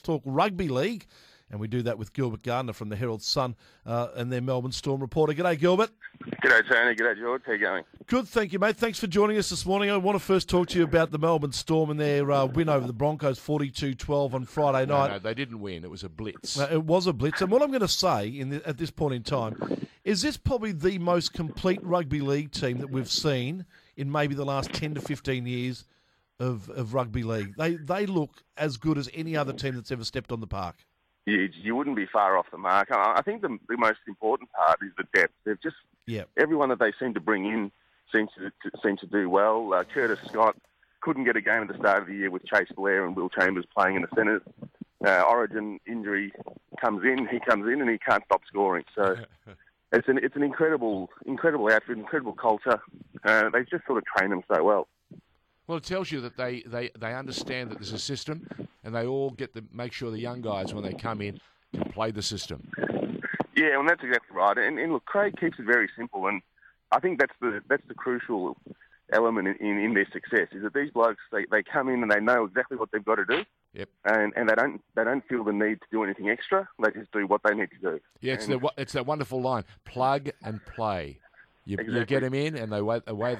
talk rugby league. And we do that with Gilbert Gardner from the Herald Sun and their Melbourne Storm reporter. G'day, Gilbert. G'day, Tony. G'day, George. How you going? Good, thank you, mate. Thanks for joining us this morning. I want to first talk to you about the Melbourne Storm and their win over the Broncos 42-12 on Friday night. No, they didn't win. It was a blitz. It was a blitz. And what I'm going to say at this point in time is this probably the most complete rugby league team that we've seen in maybe the last 10 to 15 years of rugby league. They look as good as any other team that's ever stepped on the park. You wouldn't be far off the mark. I think the most important part is the depth. They've just everyone that they seem to bring in seems to do well. Curtis Scott couldn't get a game at the start of the year with Chase Blair and Will Chambers playing in the centres. Origin injury comes in, and he can't stop scoring. So it's an incredible outfit, incredible culture. They just sort of train them so well. Well, it tells you that they understand that there's a system, and they all get to make sure the young guys, when they come in, can play the system. Yeah, well, that's exactly right. And look, Craig keeps it very simple, and I think that's the crucial element in their success, is that these blokes, they come in and they know exactly what they've got to do. Yep. And they don't feel the need to do anything extra. They just do what they need to do. Yeah, it's that wonderful line: plug and play. You get them in, and the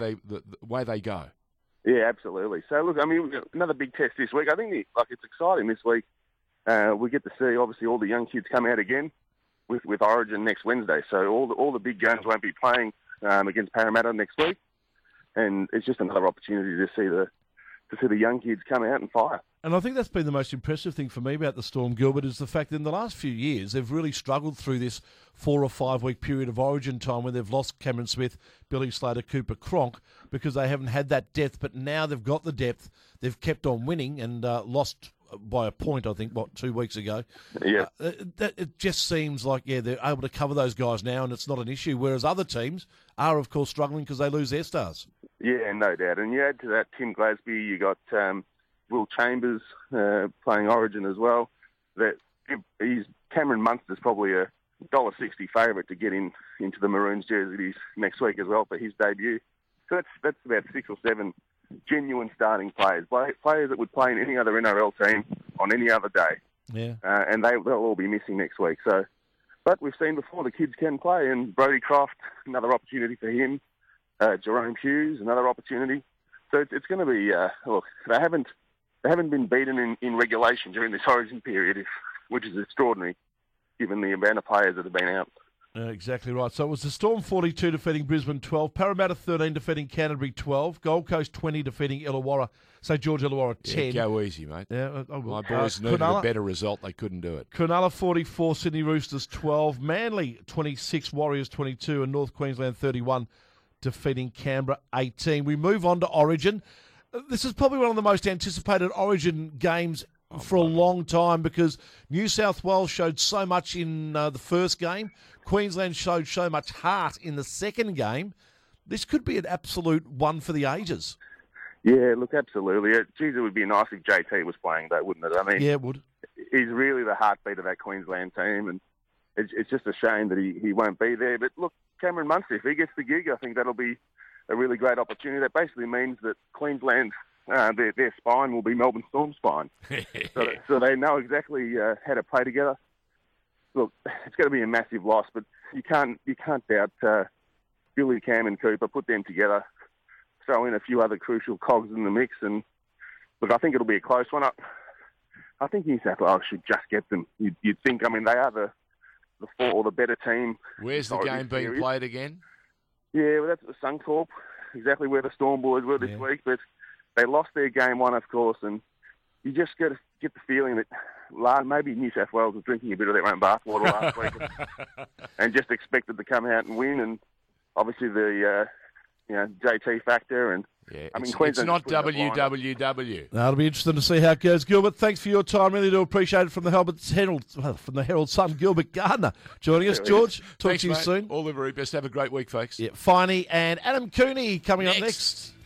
way they go. Yeah, absolutely. So, look, I mean, we've got another big test this week. I think it's exciting this week. We get to see, obviously, all the young kids come out again with Origin next Wednesday. So all the big guns won't be playing against Parramatta next week. And it's just another opportunity to see the young kids come out and fire. And I think that's been the most impressive thing for me about the Storm, Gilbert, is the fact that in the last few years they've really struggled through this 4 or 5 week period of Origin time when they've lost Cameron Smith, Billy Slater, Cooper Cronk, because they haven't had that depth. But now they've got the depth. They've kept on winning and lost by a point, I think, 2 weeks ago. Yeah. It just seems like, they're able to cover those guys now and it's not an issue, whereas other teams are, of course, struggling because they lose their stars. Yeah, no doubt. And you add to that Tim Glasby, you got Will Chambers playing Origin as well. Cameron Munster's probably a $1.60 favourite to get into the Maroons jerseys next week as well for his debut. So that's about 6 or 7 genuine starting players that would play in any other NRL team on any other day. Yeah. And they'll all be missing next week. So, but we've seen before the kids can play, and Brodie Croft, another opportunity for him. Jerome Hughes, another opportunity. So it's going to be, look, they haven't been beaten in regulation during this Origin period, which is extraordinary, given the amount of players that have been out. Exactly right. So it was the Storm 42 defeating Brisbane 12, Parramatta 13 defeating Canterbury 12, Gold Coast 20 defeating Illawarra, St George Illawarra 10. Yeah, go easy, mate. Yeah, my boys needed a better result. They couldn't do it. Cronulla 44, Sydney Roosters 12, Manly 26, Warriors 22, and North Queensland 31 defeating Canberra 18. We move on to Origin. This is probably one of the most anticipated Origin games for a long time because New South Wales showed so much in the first game. Queensland showed so much heart in the second game. This could be an absolute one for the ages. Yeah, look, absolutely. Geez, it would be nice if JT was playing, though, wouldn't it? I mean, yeah, it would. He's really the heartbeat of that Queensland team, and it's just a shame that he won't be there. But look, Cameron Munster, if he gets the gig, I think that'll be a really great opportunity. That basically means that Queensland, their spine will be Melbourne Storm spine. so they know exactly how to play together. Look, it's going to be a massive loss, but you can't doubt Billy, Cam and Cooper. Put them together, throw in a few other crucial cogs in the mix, and look, I think it'll be a close one. I think New South Wales should just get them. You'd think, I mean, they are the better team. Where's the game being played again? Yeah, well, that's at the Suncorp, exactly where the Storm boys were this week. But they lost their game one, of course, and you just get the feeling that maybe New South Wales was drinking a bit of their own bathwater last week and just expected to come out and win. And obviously the JT factor and. Yeah, I mean, it's not WWW. It'll be interesting to see how it goes. Gilbert, thanks for your time. Really do appreciate it from the Herald Sun. Gilbert Gardner joining us. George, talk to you soon. All the very best. Have a great week, folks. Yeah, Finey and Adam Cooney coming up next.